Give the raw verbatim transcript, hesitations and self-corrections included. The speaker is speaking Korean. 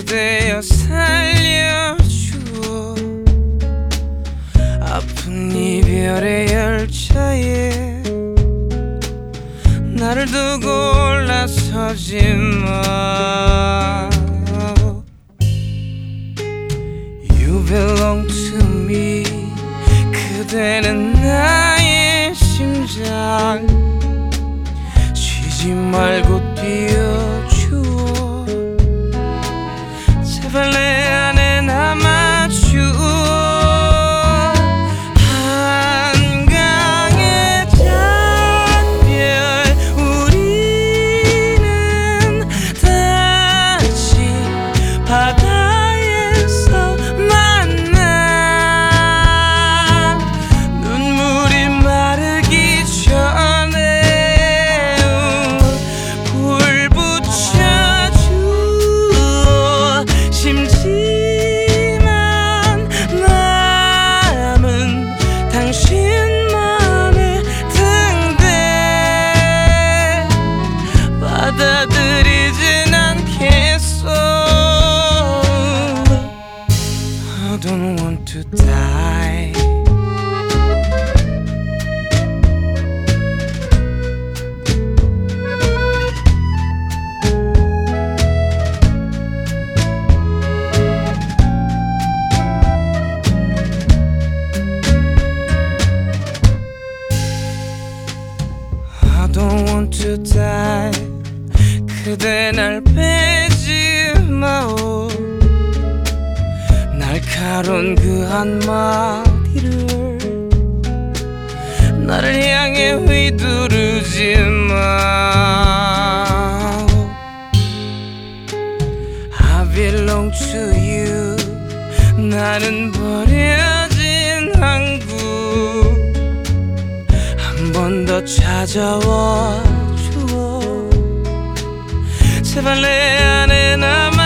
되어 살려주어 아픈 이별의 열차에 나를 두고 올라서지 마. You belong to me. 그대는 나의 심장. 쉬지 말고 뛰어주어. 제발 내 안에 남아주어. 바다에서 만나 눈물이 마르기 전에 불 붙여주어. 심지만 남은 당신만의 등대 받아들이진 않겠어. I don't want to die. I don't want to die. 그대 날 빼지 마오. 날카로운 그 한마디를 나를 향해 휘두르지 마. I belong to you. 나는 버려진 항구. 한 번 더 찾아와 주어. 제발 내 안에 남아.